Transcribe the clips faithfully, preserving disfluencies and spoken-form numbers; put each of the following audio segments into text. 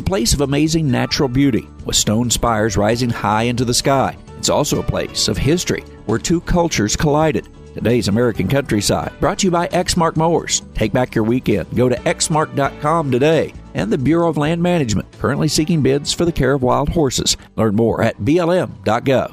place of amazing natural beauty, with stone spires rising high into the sky. It's also a place of history, where two cultures collided. Today's American Countryside, brought to you by Exmark Mowers. Take back your weekend. Go to exmark dot com today. And the Bureau of Land Management, currently seeking bids for the care of wild horses. Learn more at B L M dot gov.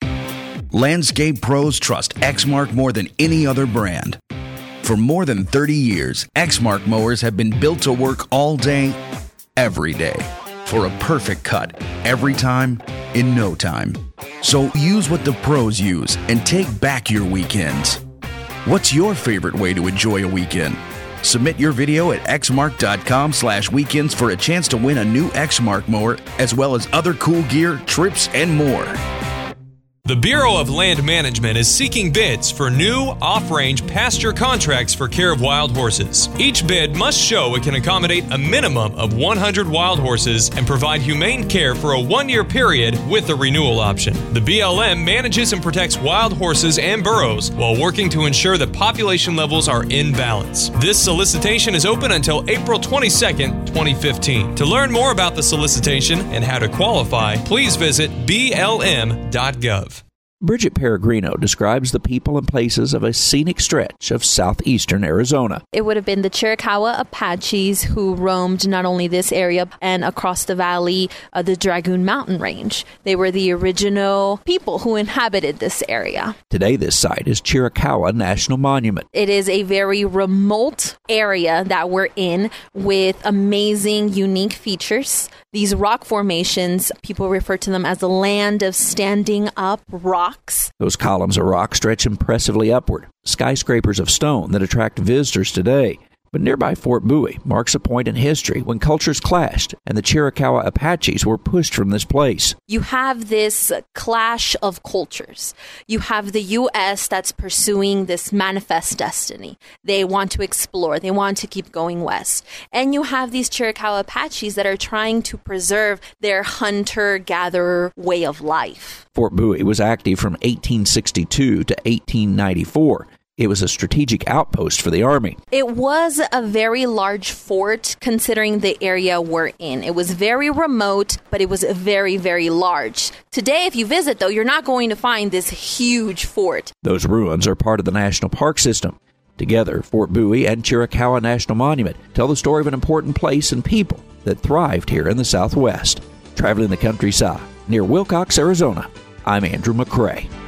Landscape pros trust Exmark more than any other brand. For more than thirty years, Exmark mowers have been built to work all day, every day, for a perfect cut, every time, in no time. So use what the pros use and take back your weekends. What's your favorite way to enjoy a weekend? Submit your video at exmark dot com slash weekends for a chance to win a new Exmark mower, as well as other cool gear, trips, and more. The Bureau of Land Management is seeking bids for new off-range pasture contracts for care of wild horses. Each bid must show it can accommodate a minimum of one hundred wild horses and provide humane care for a one-year period with a renewal option. The B L M manages and protects wild horses and burros while working to ensure that population levels are in balance. This solicitation is open until April twenty-second, twenty fifteen. To learn more about the solicitation and how to qualify, please visit B L M dot gov. Bridget Peregrino describes the people and places of a scenic stretch of southeastern Arizona. It would have been the Chiricahua Apaches who roamed not only this area and across the valley of the Dragoon Mountain Range. They were the original people who inhabited this area. Today, this site is Chiricahua National Monument. It is a very remote area that we're in with amazing, unique features. These rock formations, people refer to them as the land of standing up rocks. Those columns of rock stretch impressively upward, skyscrapers of stone that attract visitors today. But nearby Fort Bowie marks a point in history when cultures clashed and the Chiricahua Apaches were pushed from this place. You have this clash of cultures. You have the U S that's pursuing this manifest destiny. They want to explore. They want to keep going west. And you have these Chiricahua Apaches that are trying to preserve their hunter-gatherer way of life. Fort Bowie was active from eighteen sixty-two to eighteen ninety-four. It was a strategic outpost for the Army. It was a very large fort considering the area we're in. It was very remote, but it was very, very large. Today, if you visit, though, you're not going to find this huge fort. Those ruins are part of the National Park System. Together, Fort Bowie and Chiricahua National Monument tell the story of an important place and people that thrived here in the Southwest. Traveling the countryside near Wilcox, Arizona, I'm Andrew McCrae.